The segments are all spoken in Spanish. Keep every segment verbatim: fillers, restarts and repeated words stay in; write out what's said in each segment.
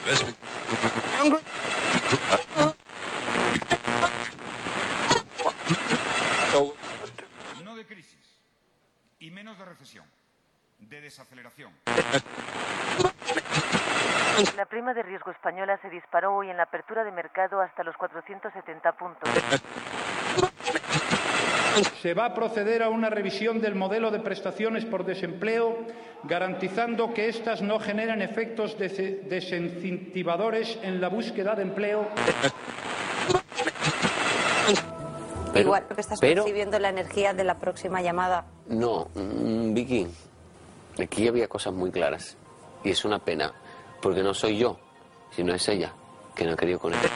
No de crisis y menos de recesión, de desaceleración. La prima de riesgo española se disparó hoy en la apertura de mercado hasta los cuatrocientos setenta puntos. Se va a proceder a una revisión del modelo de prestaciones por desempleo, garantizando que éstas no generen efectos des- desincentivadores en la búsqueda de empleo. Pero, Igual que estás pero, percibiendo la energía de la próxima llamada. No, mm, Vicky, aquí había cosas muy claras. Y es una pena, porque no soy yo, sino es ella, que no ha querido conectar.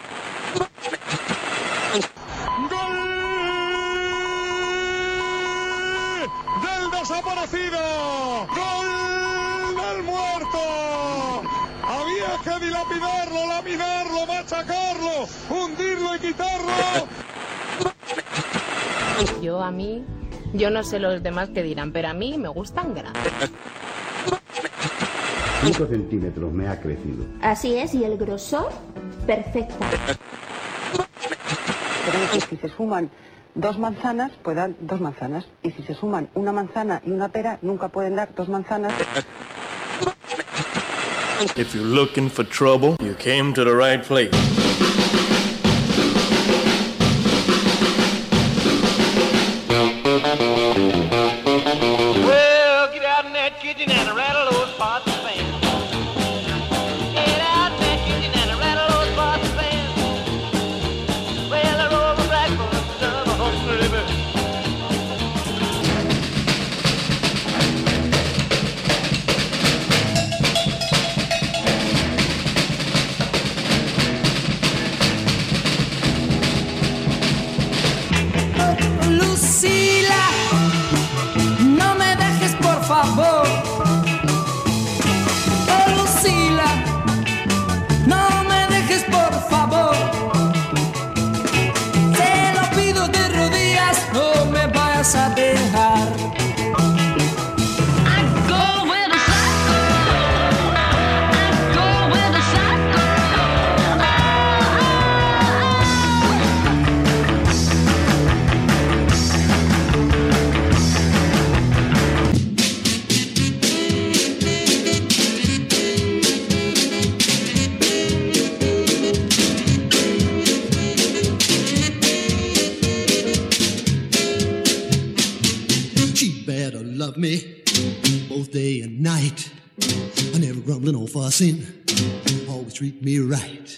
¡Del desaparecido! ¡Gol del muerto! Había que dilapidarlo, laminarlo, machacarlo, hundirlo y quitarlo. Yo a mí, yo no sé los demás que dirán, pero a mí me gustan grandes. cinco centímetros me ha crecido. Así es, y el grosor, perfecta. Pero que si se suman dos manzanas, pues dan dos manzanas. Y si se suman una manzana y una pera, nunca pueden dar dos manzanas. If you're looking for trouble, you came to the right place. Well, get out in that kitchen and rattle those pots and pans. Get out in that kitchen and rattle those pots and pans. Well, I roll the black bones of a hungry bird. Lucila, no me dejes por favor. Oh, Lucila, no me dejes por favor. Te lo pido de rodillas, no me vayas a dejar. Love me both day and night. I never grumbling or fussing, always treat me right.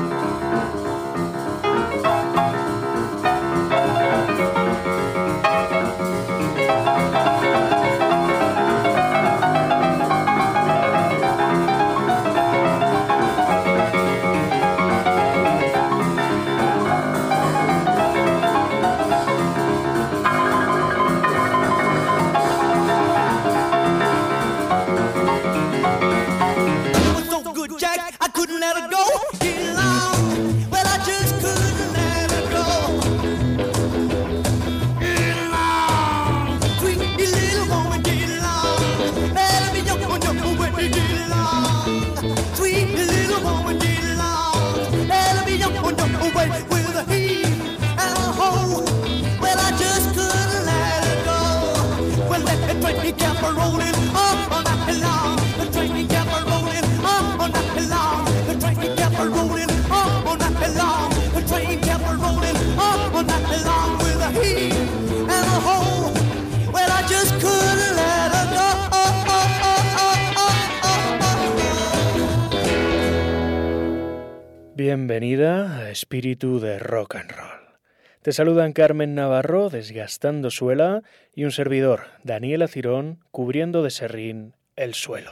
Bienvenida a Espíritu de Rock and Roll. Te saludan Carmen Navarro, desgastando suela, y un servidor, Daniel Acirón, cubriendo de serrín el suelo.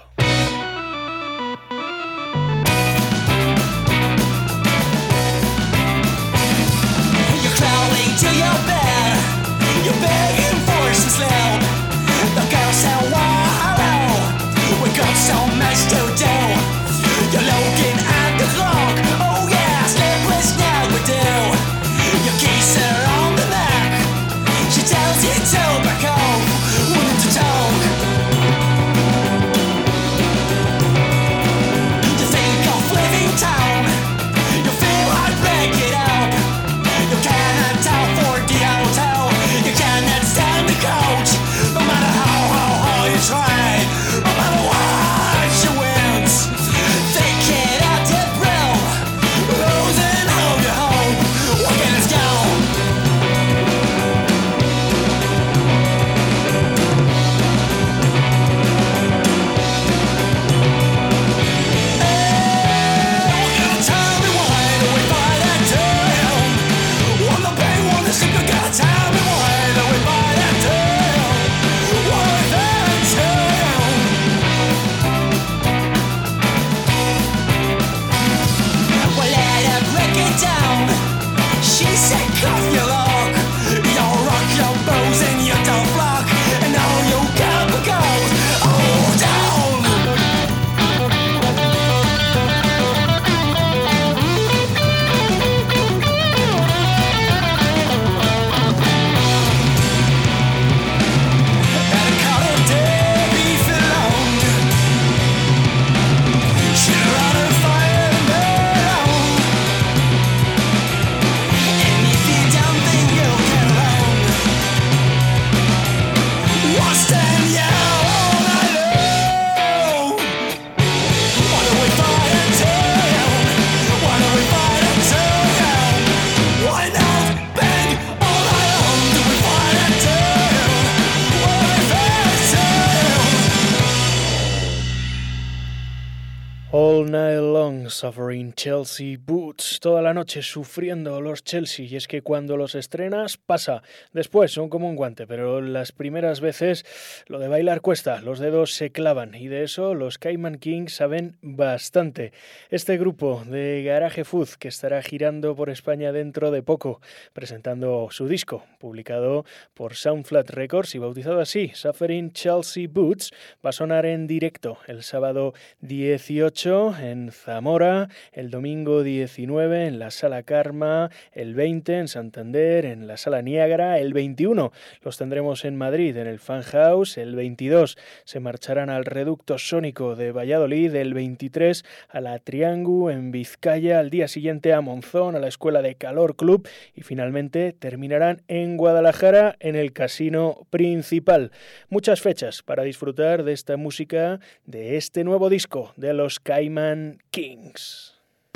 Tobacco, willing to talk. All Night Long, Suffering Chelsea Boots, toda la noche sufriendo los Chelsea, y es que cuando los estrenas pasa, después son como un guante, pero las primeras veces lo de bailar cuesta, los dedos se clavan, y de eso los Cayman Kings saben bastante. Este grupo de Garage Food que estará girando por España dentro de poco, presentando su disco, publicado por Soundflat Records y bautizado así, Suffering Chelsea Boots, va a sonar en directo el sábado dieciocho en Zamora, el domingo diecinueve en la Sala Karma, el veinte en Santander, en la Sala Niágara, el veintiuno los tendremos en Madrid, en el Fan House, el veintidós se marcharán al Reducto Sónico de Valladolid, el veintitrés a la Triangu en Vizcaya, al día siguiente a Monzón, a la Escuela de Calor Club y finalmente terminarán en Guadalajara en el Casino Principal. Muchas fechas para disfrutar de esta música, de este nuevo disco de los Cayman Kings.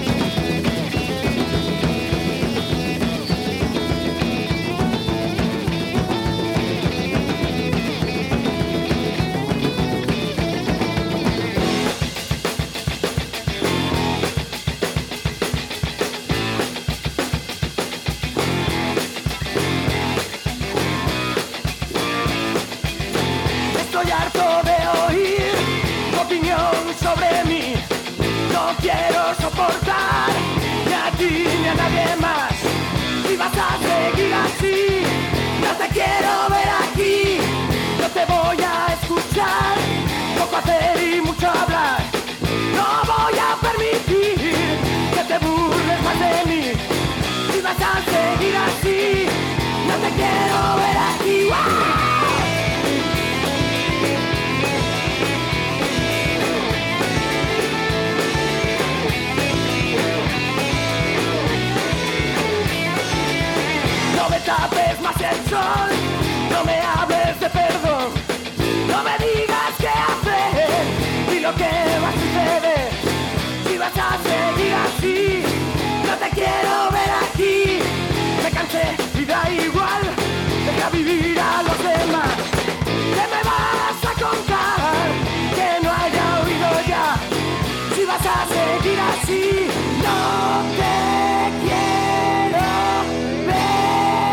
Estoy harto de oír tu opinión sobre mí. No quiero soportar ni a ti ni a nadie más. Si vas a seguir así, no te quiero ver aquí. No te voy a escuchar, poco hacer y mucho hablar. No voy a permitir que te burles más de mí. Si vas a seguir así, no te quiero ver aquí. ¡Ah! No me tapes más el sol, no me hables de perdón, no me digas qué hacer y lo que va a suceder. Si vas a seguir así, no te quiero ver aquí. Me cansé y da igual, deja vivir a los demás. ¿Qué me vas a contar que no haya oído ya? Si vas a seguir así, no te quiero ver.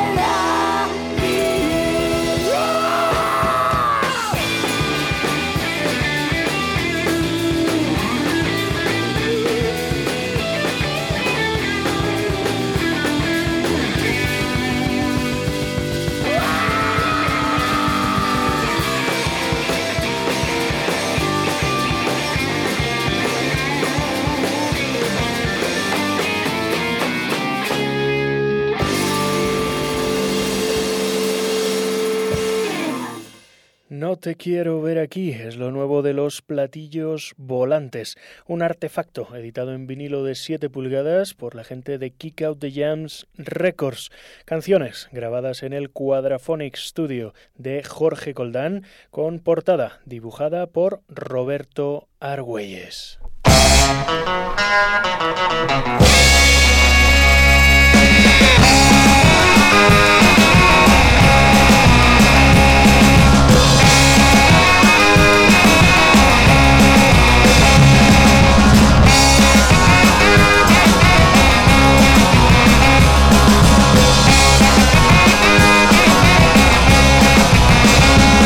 No te quiero ver aquí, es lo nuevo de los Platillos Volantes, un artefacto editado en vinilo de siete pulgadas por la gente de Kick Out the Jams Records. Canciones grabadas en el Quadraphonic Studio de Jorge Coldán, con portada dibujada por Roberto Argüelles.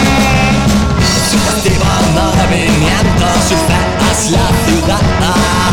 Movimiento, surfeas la ciudad.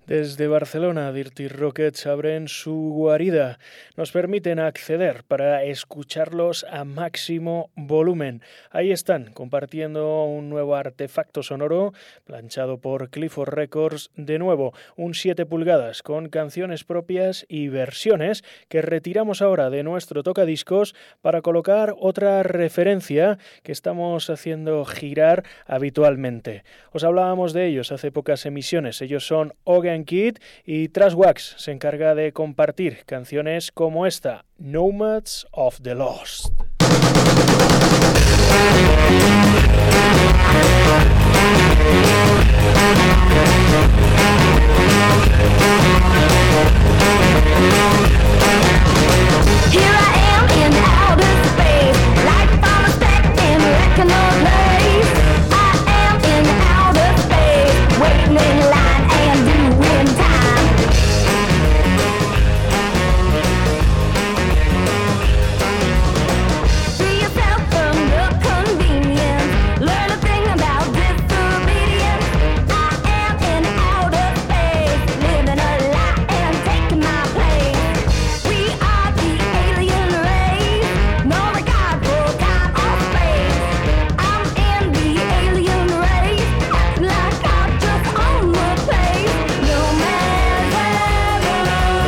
Desde Barcelona, Dirty Rockets abren su guarida. Nos permiten acceder para escucharlos a máximo volumen. Ahí están, compartiendo un nuevo artefacto sonoro planchado por Clifford Records. De nuevo, un siete pulgadas con canciones propias y versiones que retiramos ahora de nuestro tocadiscos para colocar otra referencia que estamos haciendo girar habitualmente. Os hablábamos de ellos hace pocas emisiones. Ellos son Organ Kid y Trashwax se encarga de compartir canciones como esta, Nomads of the Lost. Here I am in outer space, like from a speck in a reckoner place. I am in outer space, waiting in line and doing time. Free yourself from the convenience, learn a thing about disobedience. I am in outer space, living a lie and taking my place. We are the alien race, no regard for time or space. I'm in the alien race, acting like I just own the place. No man's ever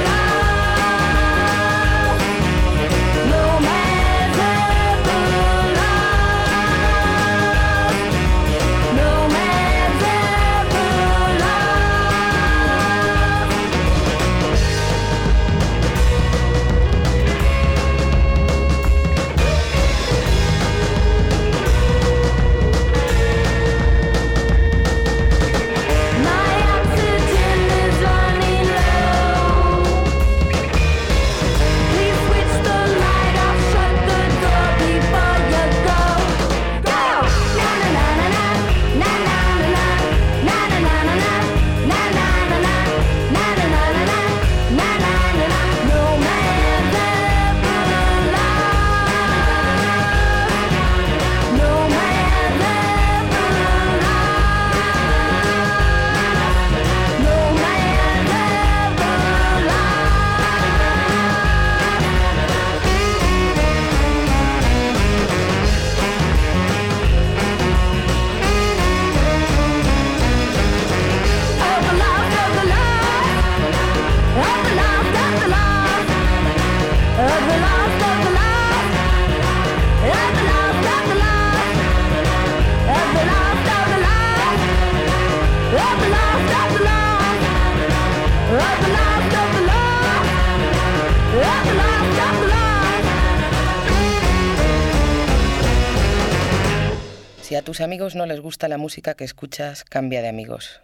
lost. No man's ever lost. No man's ever My oxygen is running low. Please switch the light off, shut the door before you go. Go! Na na na na na, na na na na, na na na na na, na na na na, na na na na na, na na na na. No man's ever lost. No man's ever lost. No man's ever Of the lost, of the lost, of the lost, of the lost, of the lost, of the lost, of the lost, of the lost, of the lost, of the lost, of the lost, of the lost, of the lost, of the lost, of the lost, of the lost. Si a tus amigos no les gusta la música que escuchas, cambia de amigos.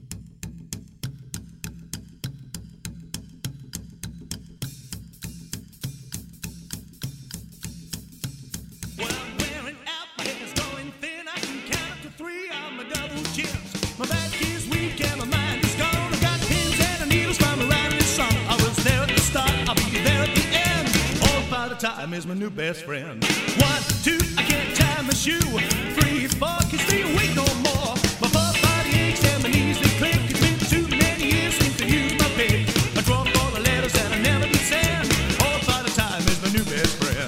My back is weak and my mind is gone. I got pins and needles from around this song. I was there at the start, I'll be there at the end. All by the time is my new best friend. One, two, I can't tie my shoe. Three, four, can't stay awake no more. My full body aches and my knees they click. It's been too many years since I used my pick. I draw all the letters that I never did send. All by the time is my new best friend.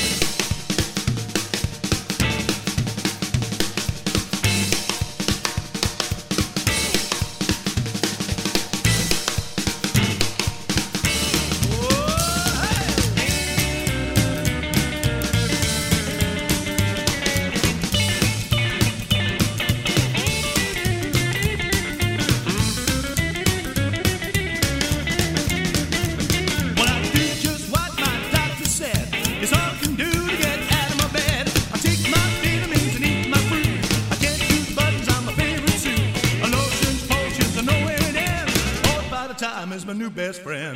Time is my new best friend.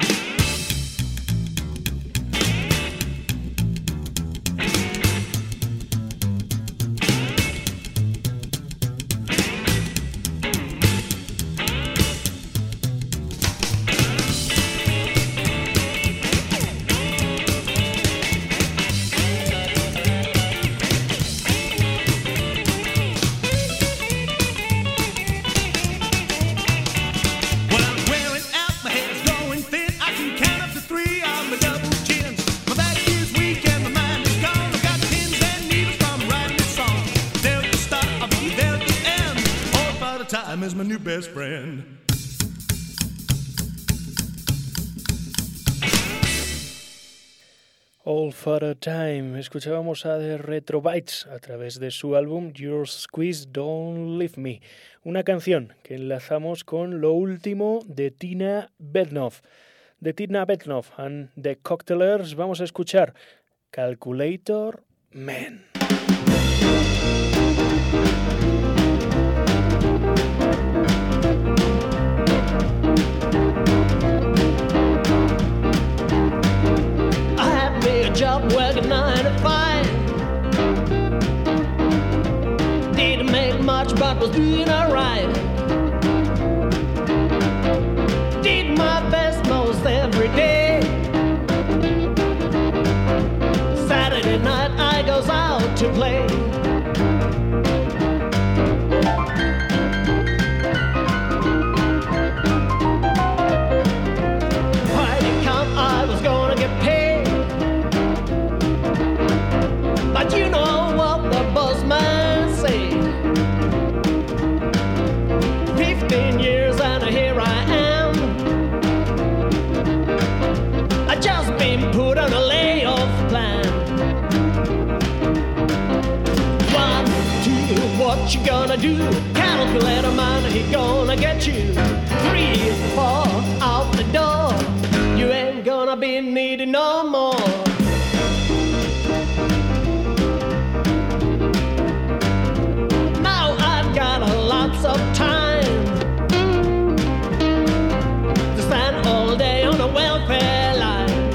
Well, when is my new best friend. All Father Time. Escuchábamos a The Retrobites a través de su álbum Your Squeeze Don't Leave Me, una canción que enlazamos con lo último de Tina Bednoff. De Tina Bednoff and The Cocktailers vamos a escuchar Calculator Man. Job working nine to five. Didn't make much, but was doing alright. Did my best most every day. Saturday night I goes out to play. Friday come, I was gonna get paid. But you know what the boss man said. Fifteen years and here I am. I just been put on a layoff plan. One, two, what you gonna do? Calculator man, he gonna get you. Three, four, out the door. You ain't gonna be needed no more. Of time to stand all day on a welfare line.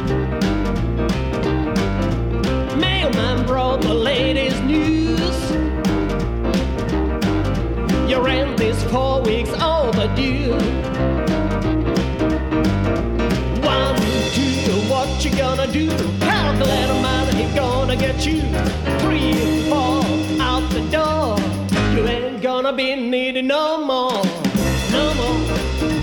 Mailman brought the latest news. Your rent is four weeks overdue. One, two, what you gonna do? Calculator man, he gonna get you. Three, four, out the door. You ain't gonna be needed no more, no more.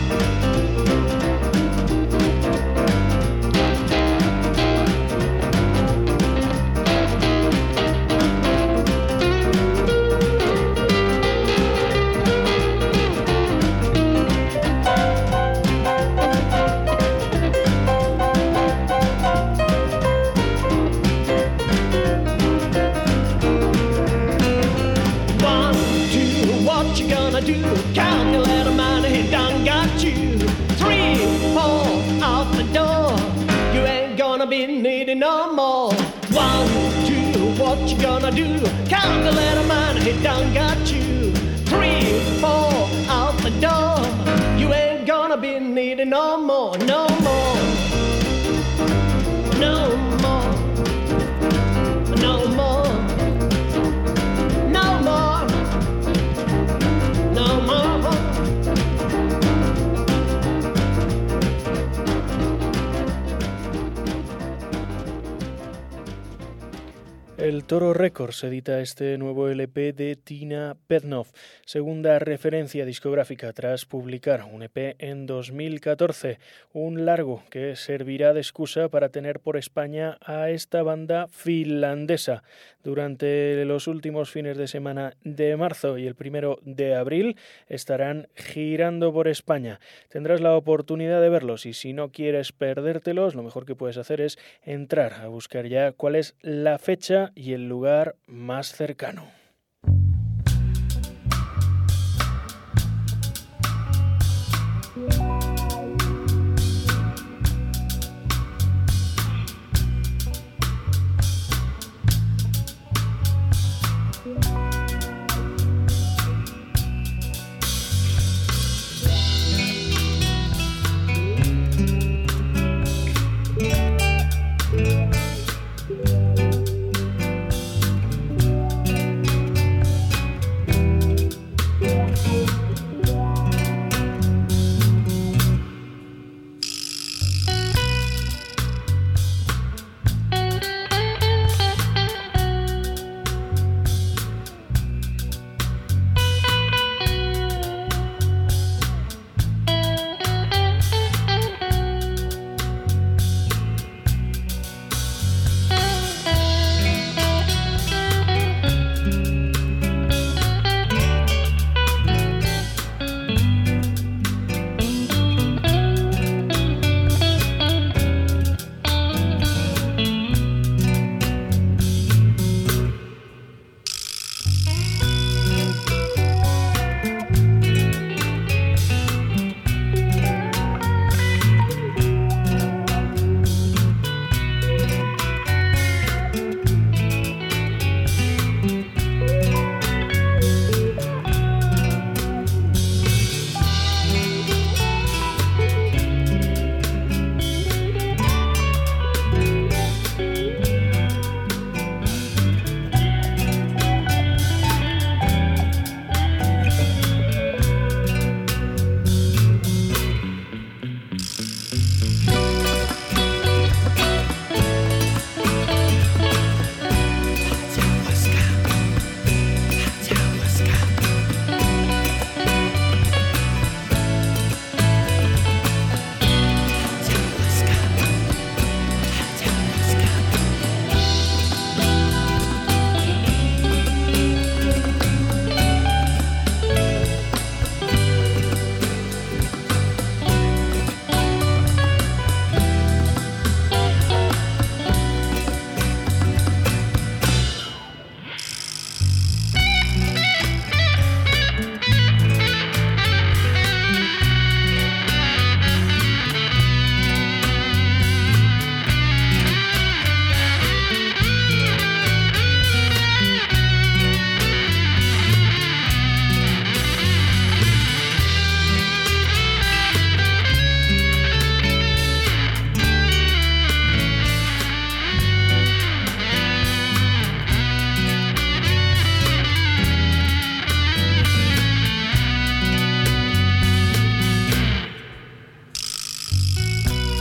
Do calculator man, he done got you. Three, four, out the door. You ain't gonna be needing no more. One, two, what you gonna do? Calculator man, he done got you. Three, four, out the door. You ain't gonna be needing no more, no more, no more, no more, no more. No more. El Toro Records edita este nuevo L P de Tina Bednoff, segunda referencia discográfica tras publicar un E P en dos mil catorce, un largo que servirá de excusa para tener por España a esta banda finlandesa. Durante los últimos fines de semana de marzo y el primero de abril estarán girando por España. Tendrás la oportunidad de verlos y si no quieres perdértelos, lo mejor que puedes hacer es entrar a buscar ya cuál es la fecha y el lugar más cercano.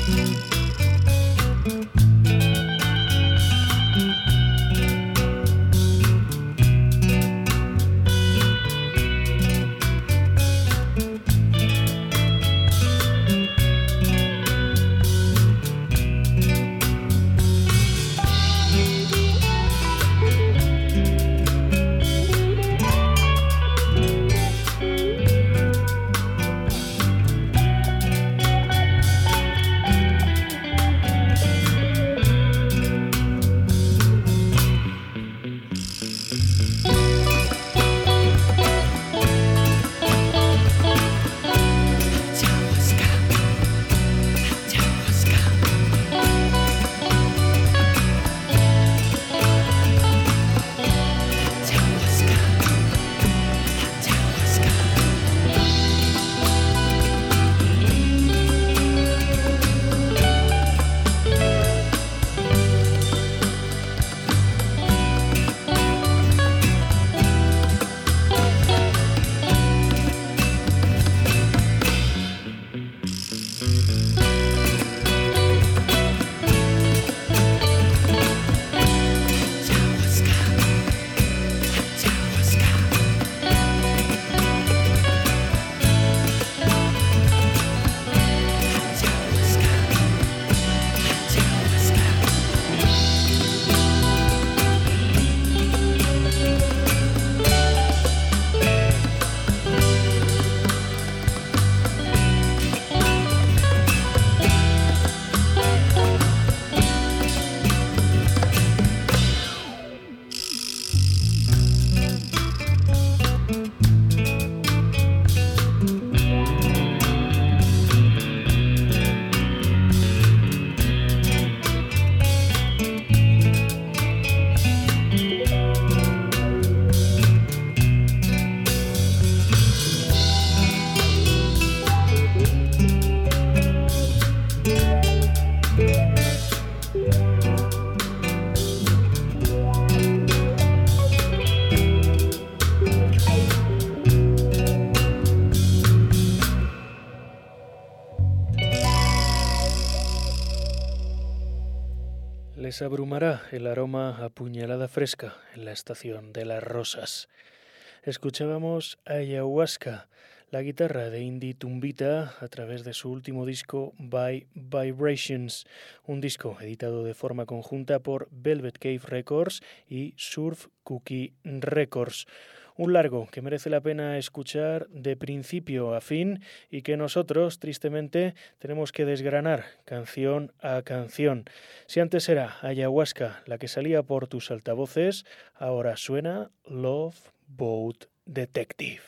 Les abrumará el aroma a puñalada fresca en la estación de las rosas. Escuchábamos Ayahuasca, la guitarra de Indy Tumbita a través de su último disco By Vibrations, un disco editado de forma conjunta por Velvet Cave Records y Surf Cookie Records. Un largo que merece la pena escuchar de principio a fin y que nosotros, tristemente, tenemos que desgranar canción a canción. Si antes era Ayahuasca la que salía por tus altavoces, ahora suena Love Boat Detective.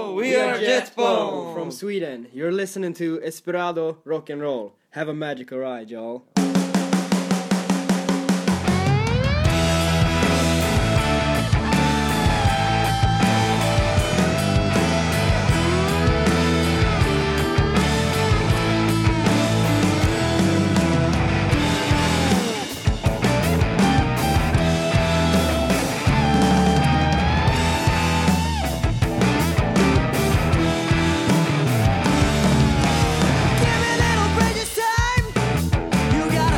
Hello, we are Jetbomb from Sweden. You're listening to Esperado Rock and Roll. Have a magical ride, y'all. Give me a little precious time. You got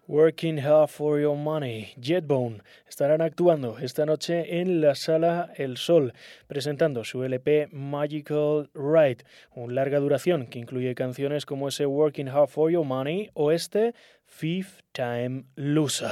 Working Hard for Your Money. Jetbone estarán actuando esta noche en la Sala El Sol, presentando su L P Magical Ride, una larga duración que incluye canciones como ese Working Hard for Your Money o este Fifth Time Loser.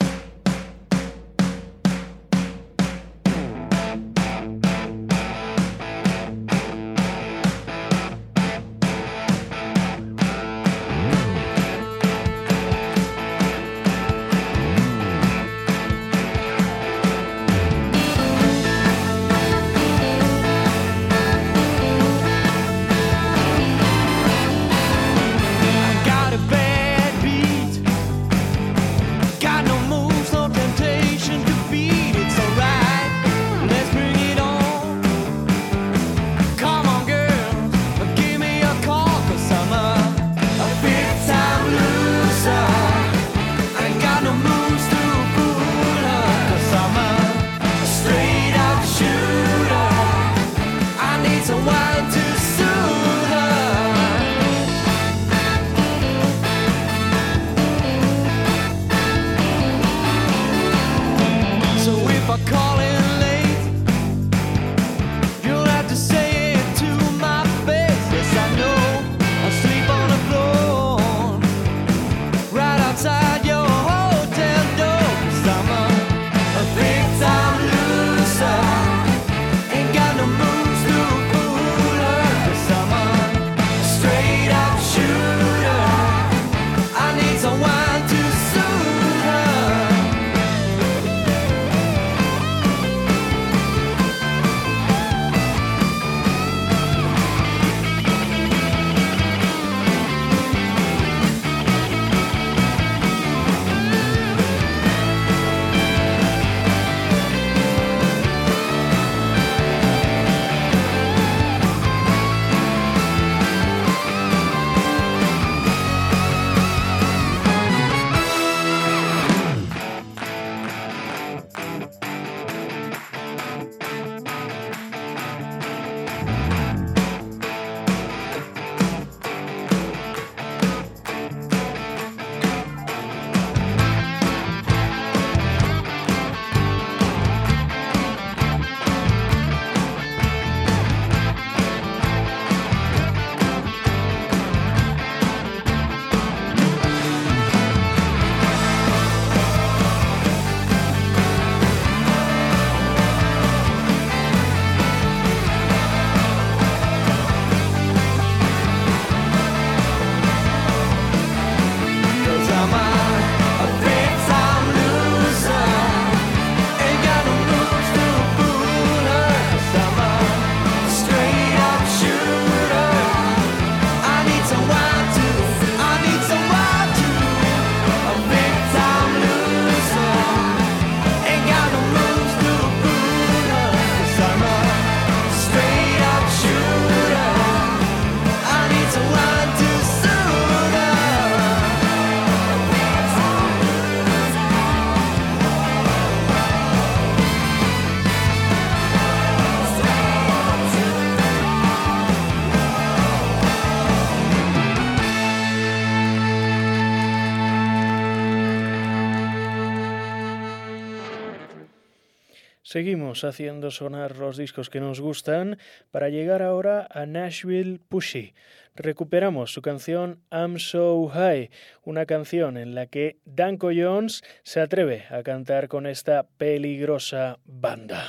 Seguimos haciendo sonar los discos que nos gustan para llegar ahora a Nashville Pussy. Recuperamos su canción I'm So High, una canción en la que Danko Jones se atreve a cantar con esta peligrosa banda.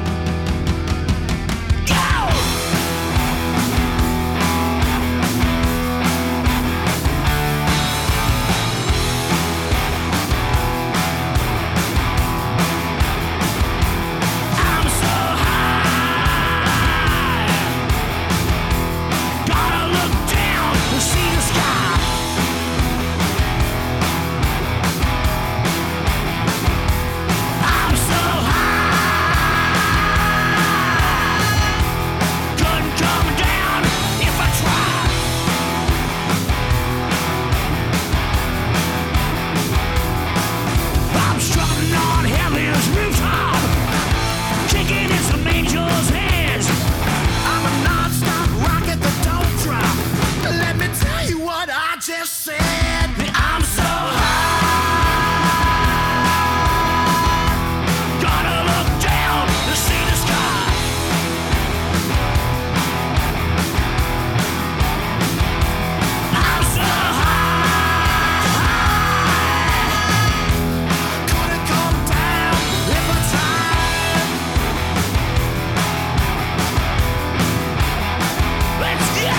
Go! angel's hands. I'm a non-stop rocket that don't drop. Let me tell you what I just said. I'm so high. Gotta look down to see the sky. I'm so high. Couldn't come down if I tried. Let's go.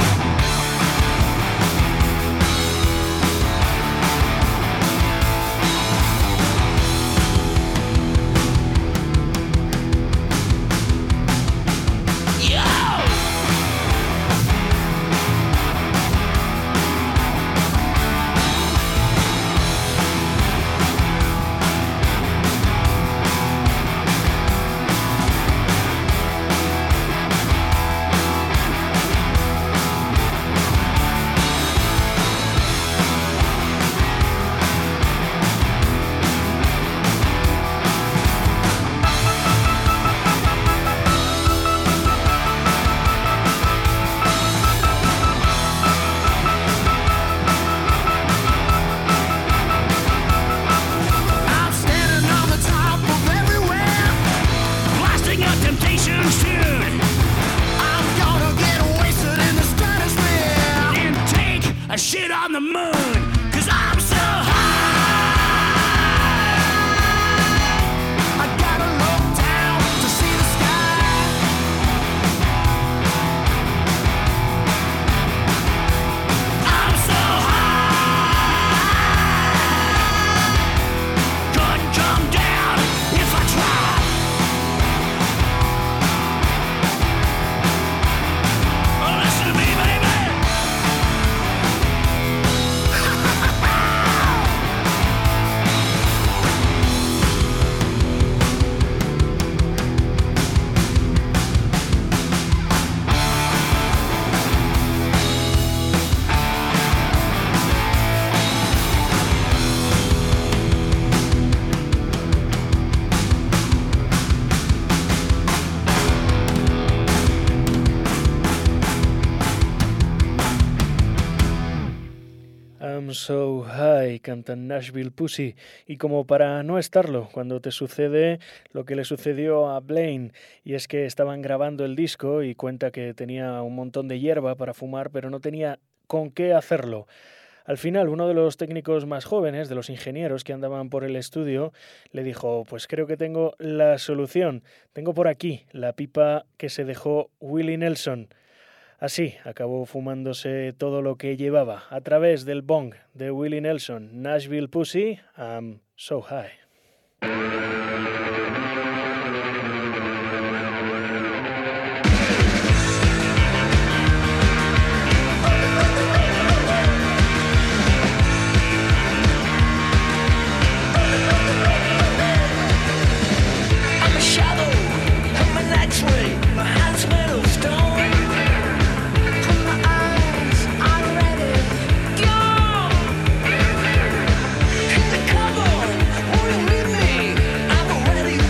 I'm standing on the top of everywhere, blasting a Temptations tune. I'm gonna get wasted in the stratosphere and take a shit on the moon, 'cause I'm so high. I gotta look down to see the sky. I'm so high. Couldn't come down if I tried. Oh, listen to me, baby. I'm so high, cantan Nashville Pussy. Y como para no estarlo, cuando te sucede lo que le sucedió a Blaine, y es que estaban grabando el disco y cuenta que tenía un montón de hierba para fumar, pero no tenía con qué hacerlo. Al final, uno de los técnicos más jóvenes, de los ingenieros que andaban por el estudio, le dijo: pues creo que tengo la solución. Tengo por aquí la pipa que se dejó Willie Nelson. Así acabó fumándose todo lo que llevaba a través del bong de Willie Nelson. Nashville Pussy, I'm so high. I'm a shadow, I'm an X-ray, my hands made of stone. Put my eyes, I'm ready, go. Hit the cupboard, will you leave me? I'm ready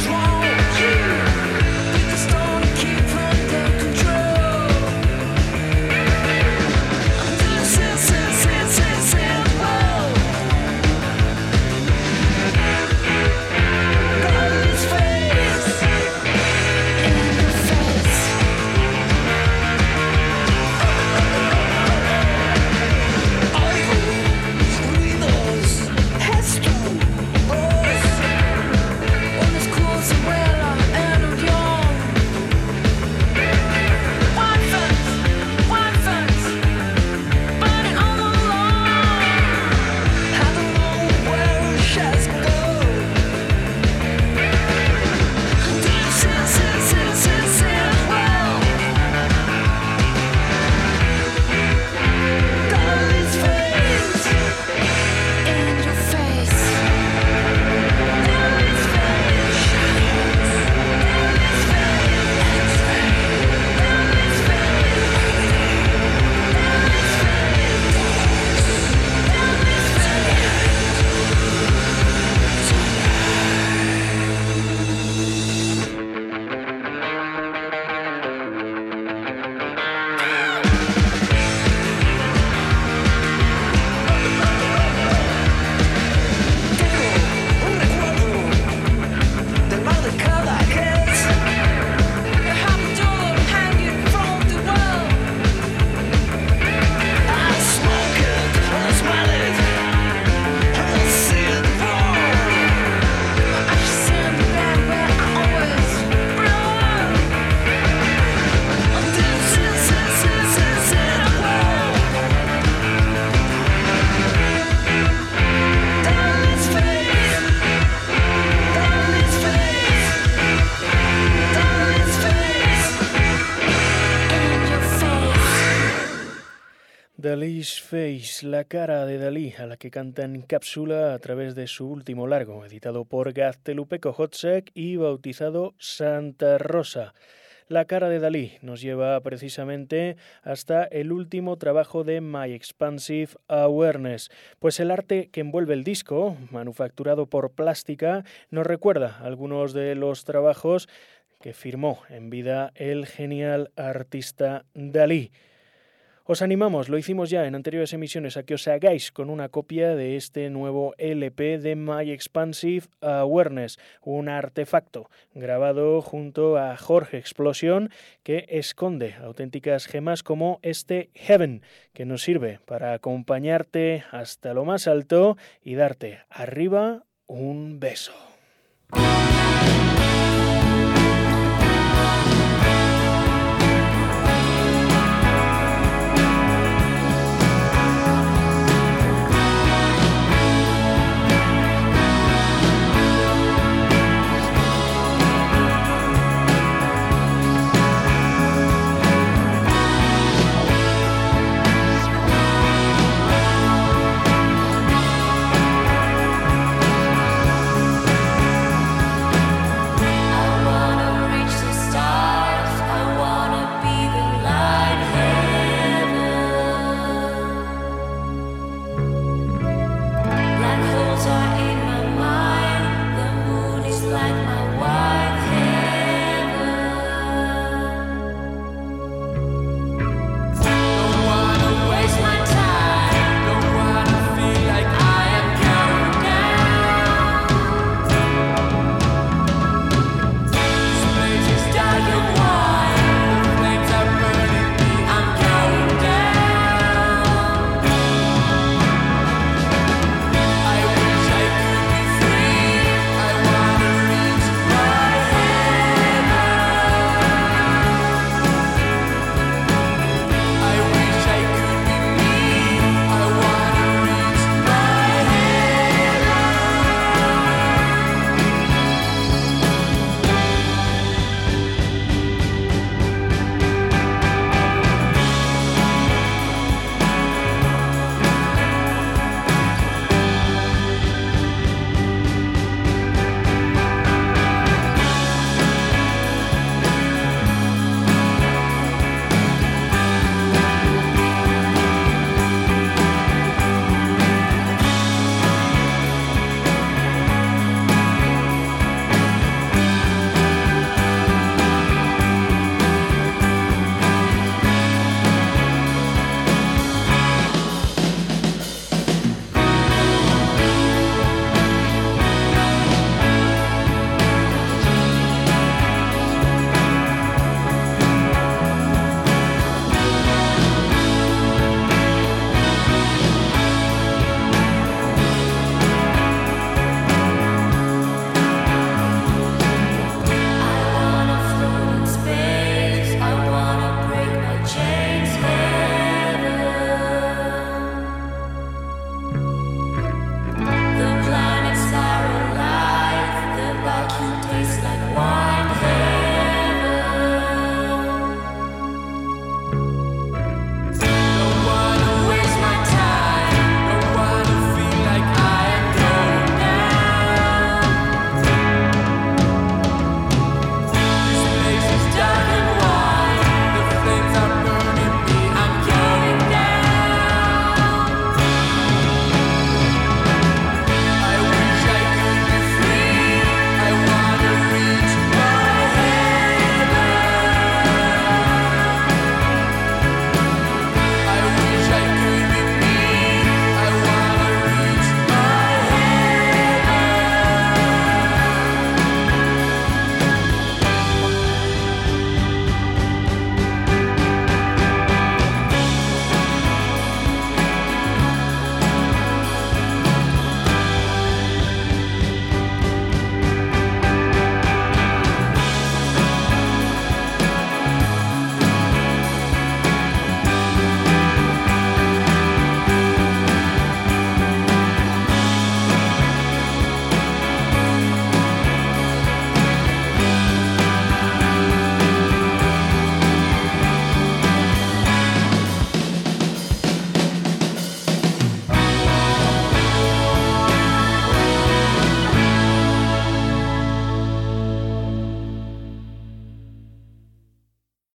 Dalí's Face, la cara de Dalí, a la que canta en cápsula a través de su último largo, editado por Gaztelupeco Hotzek y bautizado Santa Rosa. La cara de Dalí nos lleva precisamente hasta el último trabajo de My Expansive Awareness, pues el arte que envuelve el disco, manufacturado por Plástica, nos recuerda algunos de los trabajos que firmó en vida el genial artista Dalí. Os animamos, lo hicimos ya en anteriores emisiones, a que os hagáis con una copia de este nuevo L P de My Expansive Awareness, un artefacto grabado junto a Jorge Explosión que esconde auténticas gemas como este Heaven, que nos sirve para acompañarte hasta lo más alto y darte arriba un beso.